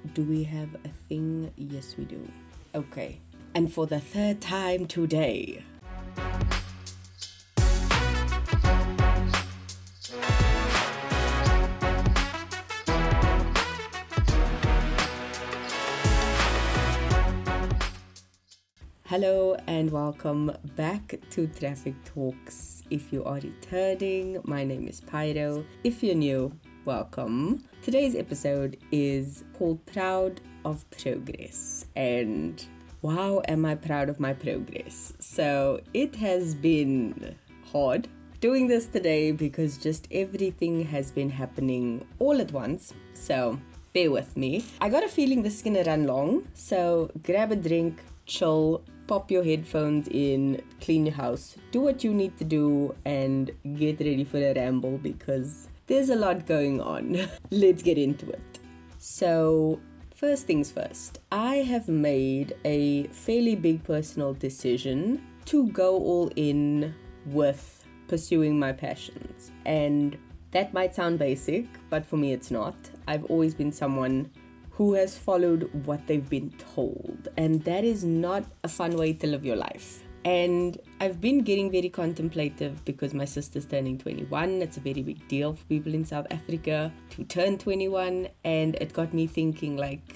Do we have a thing? Yes, we do. Okay. And for the third time today. Hello and welcome back to Traffic Talks. If you are returning, my name is Pyro. If you're new, welcome. Today's episode is called Proud of Progress. And wow, am I proud of my progress. So it has been hard doing this today because just everything has been happening all at once. So bear with me. I got a feeling this is going to run long. So grab a drink, chill, pop your headphones in, clean your house, do what you need to do, and get ready for a ramble because there's a lot going on. Let's get into it. So, first things first, I have made a fairly big personal decision to go all in with pursuing my passions. And that might sound basic, but for me it's not. I've always been someone who has followed what they've been told, and that is not a fun way to live your life. And I've been getting very contemplative because my sister's turning 21. It's a very big deal for people in South Africa to turn 21, and it got me thinking, like,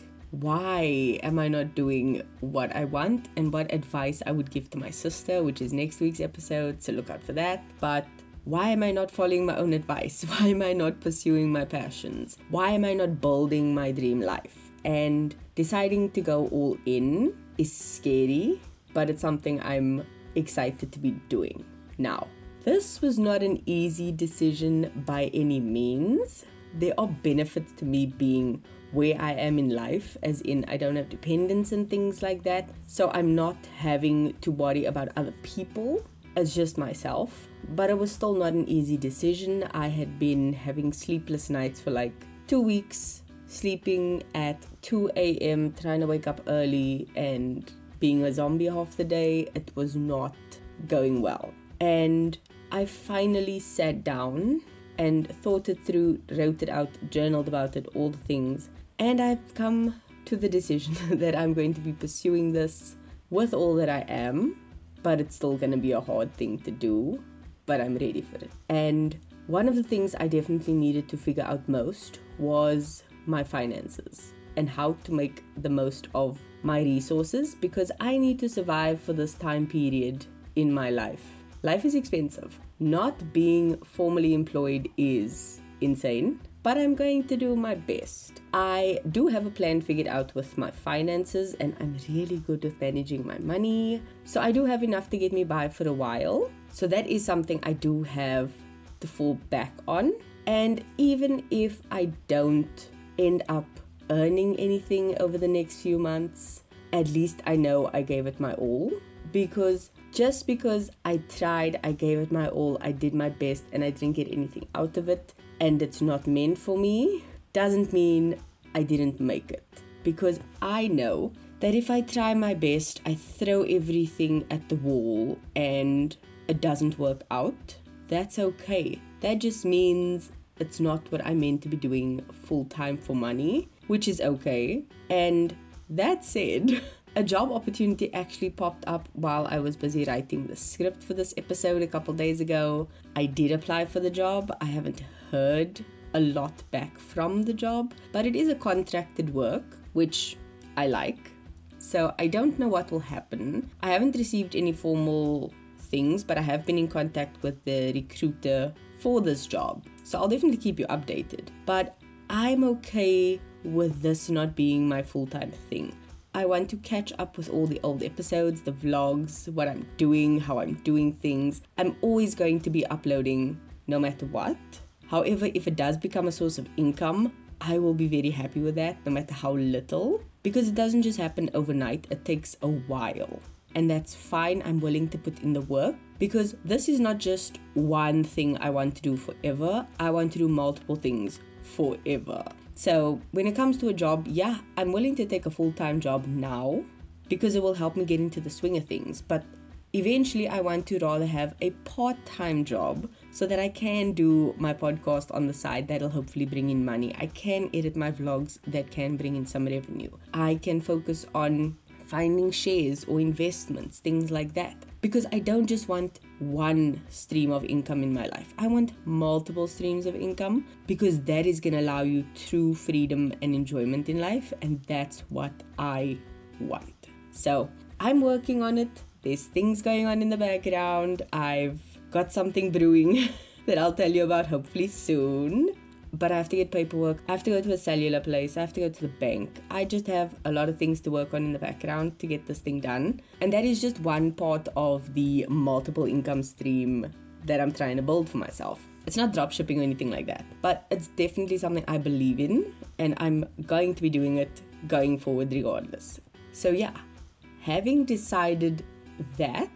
why am I not doing what I want, and what advice I would give to my sister, which is next week's episode, so look out for that. But why am I not following my own advice? Why am I not pursuing my passions? Why am I not building my dream life? And deciding to go all in is scary, but it's something I'm excited to be doing. Now, this was not an easy decision by any means. There are benefits to me being where I am in life, as in I don't have dependents and things like that. So I'm not having to worry about other people. It's just myself, but it was still not an easy decision. I had been having sleepless nights for like 2 weeks, sleeping at 2 a.m., trying to wake up early and being a zombie half the day. It was not going well. And I finally sat down and thought it through, wrote it out, journaled about it, all the things. And I've come to the decision that I'm going to be pursuing this with all that I am. But it's still going to be a hard thing to do, but I'm ready for it. And one of the things I definitely needed to figure out most was my finances and how to make the most of my resources, because I need to survive for this time period in my life. Life is expensive. Not being formally employed is insane, but I'm going to do my best. I do have a plan figured out with my finances, and I'm really good with managing my money. So I do have enough to get me by for a while. So that is something I do have to fall back on. And even if I don't end up earning anything over the next few months, at least I know I gave it my all. Because just because I tried, I gave it my all, I did my best, and I didn't get anything out of it, and it's not meant for me, doesn't mean I didn't make it. Because I know that if I try my best, I throw everything at the wall and it doesn't work out, that's okay. That just means it's not what I meant to be doing full time for money, which is okay. And that said, a job opportunity actually popped up while I was busy writing the script for this episode a couple days ago. I did apply for the job. I haven't heard a lot back from the job, but it is a contracted work, which I like. So I don't know what will happen. I haven't received any formal things, but I have been in contact with the recruiter for this job. So I'll definitely keep you updated. But I'm okay with this not being my full-time thing. I want to catch up with all the old episodes, the vlogs, what I'm doing, how I'm doing things. I'm always going to be uploading no matter what. However, if it does become a source of income, I will be very happy with that, no matter how little, because it doesn't just happen overnight. It takes a while, and that's fine. I'm willing to put in the work, because this is not just one thing I want to do forever. I want to do multiple things forever. So when it comes to a job, yeah, I'm willing to take a full-time job now because it will help me get into the swing of things. But eventually I want to rather have a part-time job so that I can do my podcast on the side that'll hopefully bring in money. I can edit my vlogs that can bring in some revenue. I can focus on finding shares or investments, things like that. Because I don't just want one stream of income in my life. I want multiple streams of income, because that is going to allow you true freedom and enjoyment in life. And that's what I want. So I'm working on it. There's things going on in the background. I've got something brewing that I'll tell you about hopefully soon. But I have to get paperwork. I have to go to a cellular place. I have to go to the bank. I just have a lot of things to work on in the background to get this thing done. And that is just one part of the multiple income stream that I'm trying to build for myself. It's not dropshipping or anything like that, but it's definitely something I believe in, and I'm going to be doing it going forward regardless. So yeah, having decided that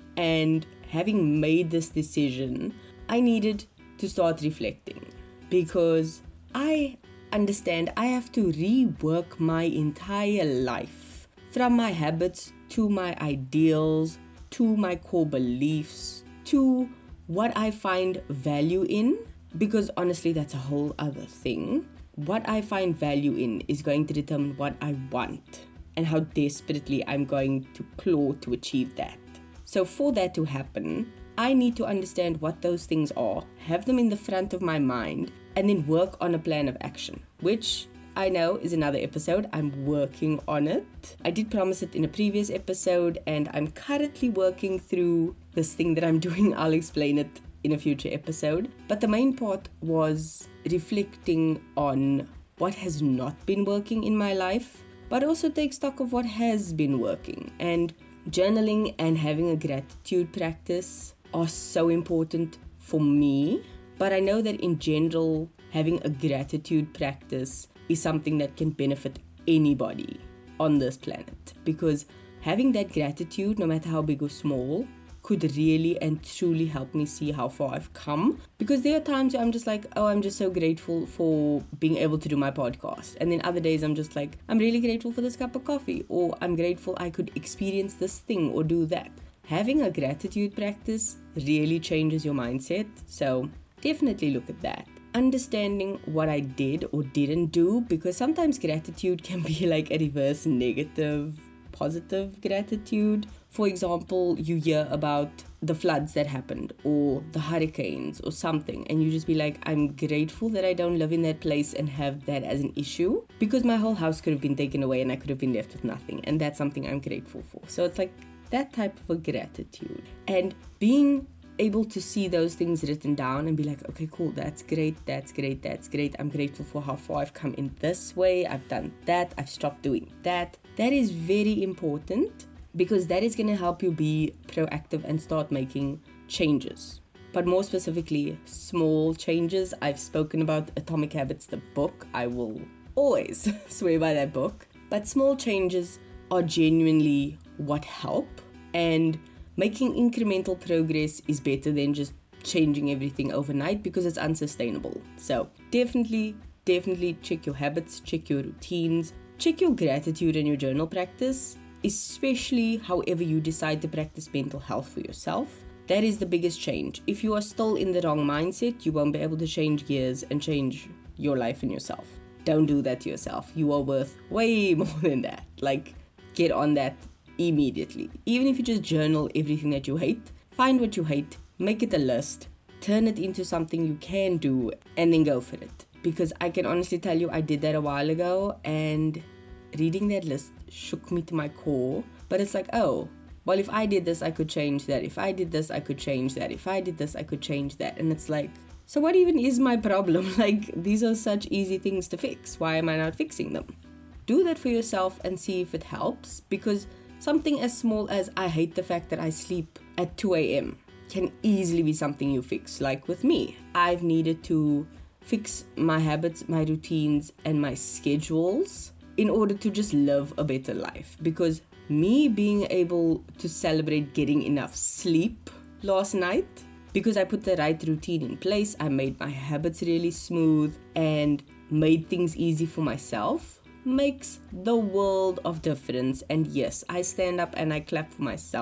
and having made this decision, I needed to start reflecting. Because I understand I have to rework my entire life, from my habits to my ideals, to my core beliefs, to what I find value in. Because honestly, that's a whole other thing. What I find value in is going to determine what I want and how desperately I'm going to claw to achieve that. So for that to happen, I need to understand what those things are, have them in the front of my mind, and then work on a plan of action, which I know is another episode. I'm working on it. I did promise it in a previous episode, and I'm currently working through this thing that I'm doing. I'll explain it in a future episode. But the main part was reflecting on what has not been working in my life, but also take stock of what has been working. And journaling and having a gratitude practice are so important for me. But I know that in general, having a gratitude practice is something that can benefit anybody on this planet. Because having that gratitude, no matter how big or small, could really and truly help me see how far I've come. Because there are times where I'm just like, oh, I'm just so grateful for being able to do my podcast. And then other days I'm just like, I'm really grateful for this cup of coffee. Or I'm grateful I could experience this thing or do that. Having a gratitude practice really changes your mindset. So definitely look at that. Understanding what I did or didn't do, because sometimes gratitude can be like a reverse negative, positive gratitude. For example, you hear about the floods that happened or the hurricanes or something, and you just be like, I'm grateful that I don't live in that place and have that as an issue, because my whole house could have been taken away and I could have been left with nothing, and that's something I'm grateful for. So it's like that type of a gratitude. And being able to see those things written down and be like, okay, cool, that's great. I'm grateful for how far I've come in this way. I've done that. I've stopped doing that. That is very important, because that is going to help you be proactive and start making changes. But more specifically, small changes. I've spoken about Atomic Habits, the book. I will always swear by that book. But small changes are genuinely what help. And making incremental progress is better than just changing everything overnight, because it's unsustainable. So definitely check your habits, check your routines, check your gratitude and your journal practice, especially however you decide to practice mental health for yourself. That is the biggest change. If you are still in the wrong mindset, you won't be able to change gears and change your life and yourself. Don't do that to yourself. You are worth way more than that. Like, get on that immediately. Even if you just journal everything that you hate, find what you hate, make it a list, turn it into something you can do, and then go for it. Because I can honestly tell you, I did that a while ago, and reading that list shook me to my core. But it's like, oh, well, if I did this, I could change that. If I did this, I could change that. If I did this, I could change that. And it's like, so what even is my problem? Like, these are such easy things to fix. Why am I not fixing them? Do that for yourself and see if it helps, because something as small as I hate the fact that I sleep at 2 a.m. can easily be something you fix. Like with me, I've needed to fix my habits, my routines, and my schedules in order to just live a better life. Because me being able to celebrate getting enough sleep last night, because I put the right routine in place, I made my habits really smooth and made things easy for myself, makes the world of difference. And yes, I stand up and I clap for myself,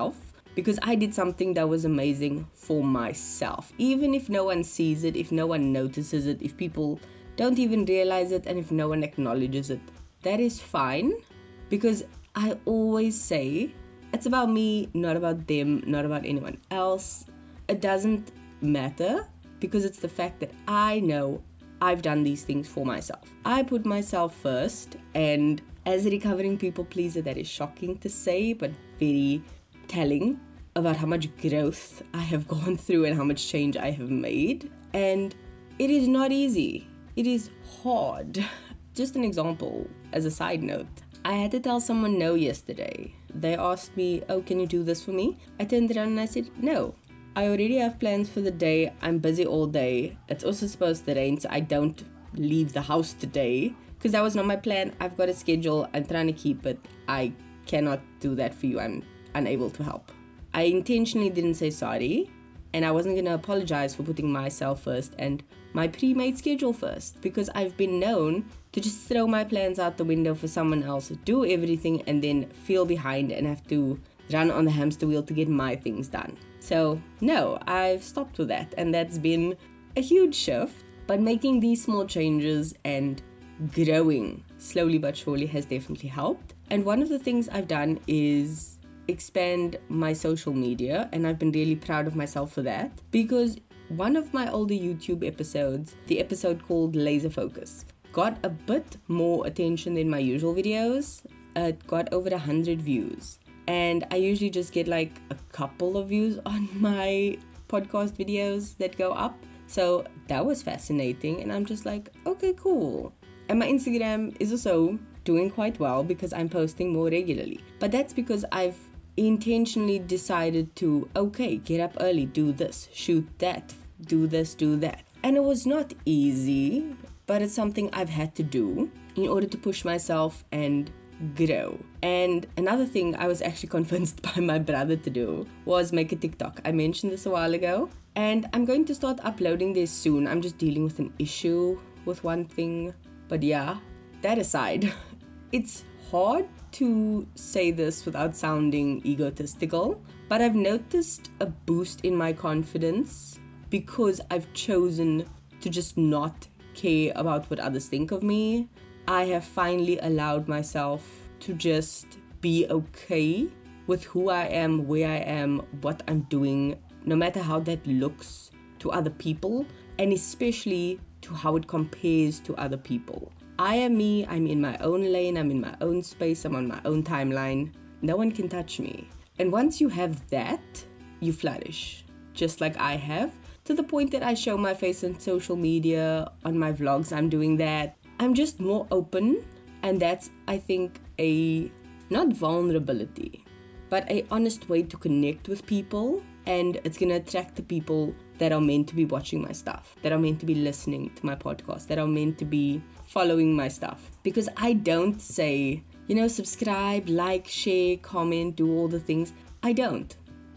because I did something that was amazing for myself. Even if no one sees it, if no one notices it, if people don't even realize it, and if no one acknowledges it, that is fine. Because I always say, it's about me, not about them, not about anyone else. It doesn't matter, because it's the fact that I know I've done these things for myself. I put myself first, and as a recovering people pleaser, that is shocking to say, but very telling about how much growth I have gone through and how much change I have made. And it is not easy. It is hard. Just an example, as a side note, I had to tell someone no yesterday. They asked me, oh, can you do this for me? I turned around and I said, no. I already have plans for the day. I'm busy all day. It's also supposed to rain, so I don't leave the house today, because that was not my plan. I've got a schedule. I'm trying to keep it. I cannot do that for you. I'm unable to help. I intentionally didn't say sorry, and I wasn't going to apologize for putting myself first and my pre-made schedule first, because I've been known to just throw my plans out the window for someone else, do everything, and then feel behind and have to run on the hamster wheel to get my things done. So no, I've stopped with that, and that's been a huge shift. But making these small changes and growing slowly but surely has definitely helped. And one of the things I've done is expand my social media, and I've been really proud of myself for that, because one of my older YouTube episodes, the episode called Laser Focus, got a bit more attention than my usual videos. It got over 100 views, and I usually just get like a couple of views on my podcast videos that go up. So that was fascinating, and I'm just like, okay, cool. And my Instagram is also doing quite well because I'm posting more regularly. But that's because I've intentionally decided to, okay, get up early, do this, shoot that, do this, do that. And it was not easy, but it's something I've had to do in order to push myself and grow. And another thing I was actually convinced by my brother to do was make a TikTok. I mentioned this a while ago, and I'm going to start uploading this soon. I'm just dealing with an issue with one thing. But yeah, that aside, it's hard to say this without sounding egotistical, but I've noticed a boost in my confidence because I've chosen to just not care about what others think of me. I have finally allowed myself to just be okay with who I am, where I am, what I'm doing, no matter how that looks to other people, and especially to how it compares to other people. I am me, I'm in my own lane, I'm in my own space, I'm on my own timeline. No one can touch me. And once you have that, you flourish, just like I have, to the point that I show my face on social media, on my vlogs, I'm doing that. I'm just more open, and that's, I think, a, not vulnerability, but a honest way to connect with people, and it's gonna attract the people that are meant to be watching my stuff, that are meant to be listening to my podcast, that are meant to be following my stuff. Because I don't say, subscribe, like, share, comment, do all the things. I don't.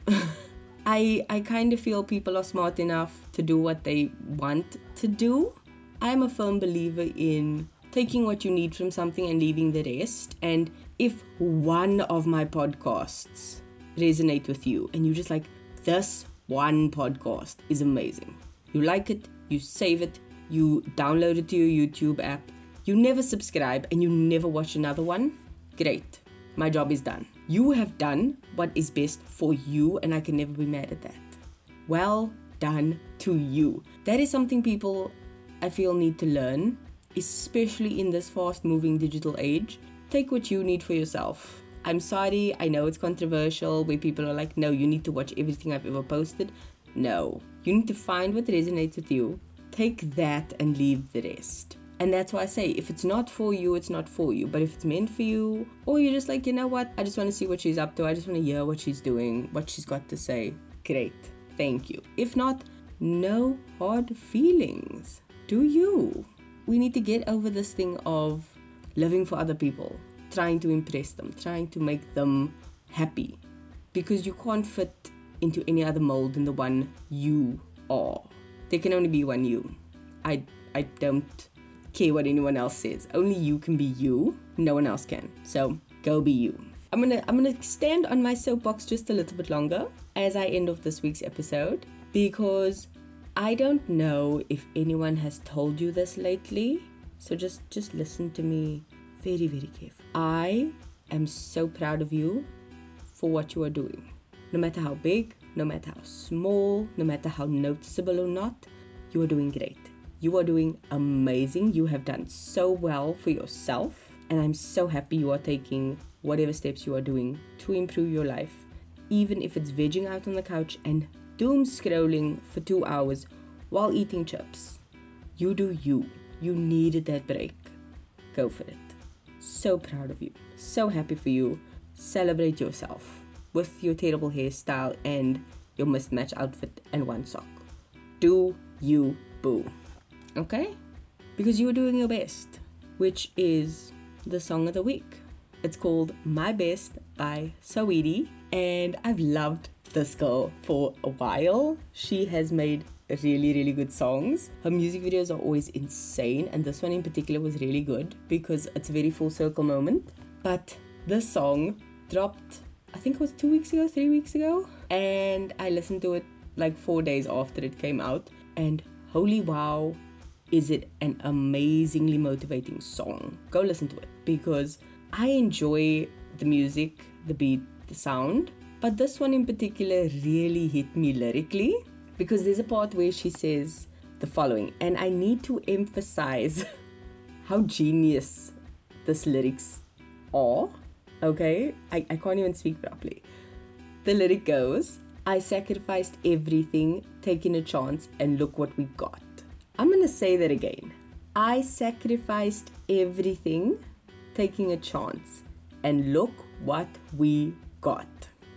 I kind of feel people are smart enough to do what they want to do. I'm a firm believer in taking what you need from something and leaving the rest. And if one of my podcasts resonate with you and you just like, this one podcast is amazing, you like it, you save it, you download it to your YouTube app, you never subscribe and you never watch another one, great, my job is done. You have done what is best for you, and I can never be mad at that. Well done to you. That is something people, I feel, need to learn, especially in this fast-moving digital age. Take what you need for yourself. I'm sorry, I know it's controversial, where people are like, no, you need to watch everything I've ever posted. No, you need to find what resonates with you. Take that and leave the rest. And that's why I say, if it's not for you, it's not for you. But if it's meant for you, or you're just like, you know what, I just want to see what she's up to, I just want to hear what she's doing, what she's got to say, great, thank you. If not, no hard feelings. Do you? We need to get over this thing of living for other people, trying to impress them, trying to make them happy, because you can't fit into any other mold than the one you are. There can only be one you. I don't care what anyone else says. Only you can be you. No one else can. So go be you. I'm gonna stand on my soapbox just a little bit longer as I end off this week's episode, because I don't know if anyone has told you this lately. So just listen to me very, very carefully. I am so proud of you for what you are doing. No matter how big, no matter how small, no matter how noticeable or not, you are doing great. You are doing amazing. You have done so well for yourself. And I'm so happy you are taking whatever steps you are doing to improve your life. Even if it's vegging out on the couch and doom scrolling for 2 hours while eating chips. You do you. You needed that break. Go for it. So proud of you. So happy for you. Celebrate yourself with your terrible hairstyle and your mismatched outfit and one sock. Do you, boo. Okay? Because you are doing your best, which is the song of the week. It's called My Best by Saweetie, and I've loved this girl for a while. She has made really, really good songs. Her music videos are always insane, and this one in particular was really good because it's a very full circle moment. But this song dropped, I think it was 2 weeks ago, 3 weeks ago, and I listened to it like 4 days after it came out, and holy wow, is it an amazingly motivating song. Go listen to it, because I enjoy the music, the beat, the sound, but this one in particular really hit me lyrically, because there's a part where she says the following, and I need to emphasize how genius this lyrics are. Okay, I can't even speak properly. The lyric goes, I sacrificed everything, taking a chance, and look what we got. I'm gonna say that again. I sacrificed everything, taking a chance, and look what we got.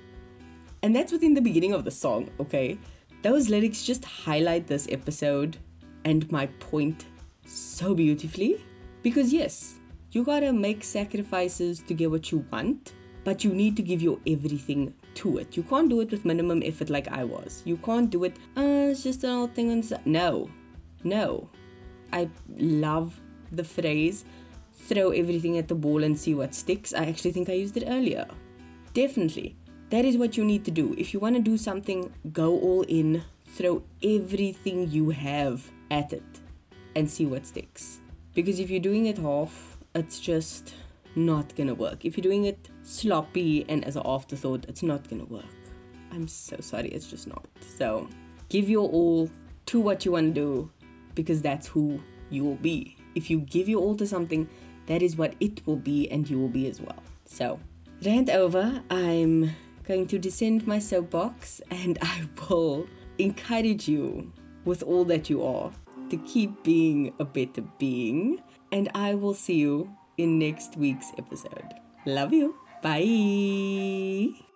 And that's within the beginning of the song, okay? Those lyrics just highlight this episode and my point so beautifully. Because yes, you gotta make sacrifices to get what you want, but you need to give your everything to it. You can't do it with minimum effort like I was. You can't do it, it's just an old thing on the side. No. I love the phrase, throw everything at the wall and see what sticks. I actually think I used it earlier. Definitely. That is what you need to do. If you want to do something, go all in, throw everything you have at it and see what sticks. Because if you're doing it half, it's just not gonna work. If you're doing it sloppy and as an afterthought, it's not gonna work. I'm so sorry, it's just not. So give your all to what you want to do, because that's who you will be. If you give your all to something, that is what it will be, and you will be as well. So, rant over. I'm going to descend my soapbox, and I will encourage you with all that you are to keep being a better being. And I will see you in next week's episode. Love you. Bye.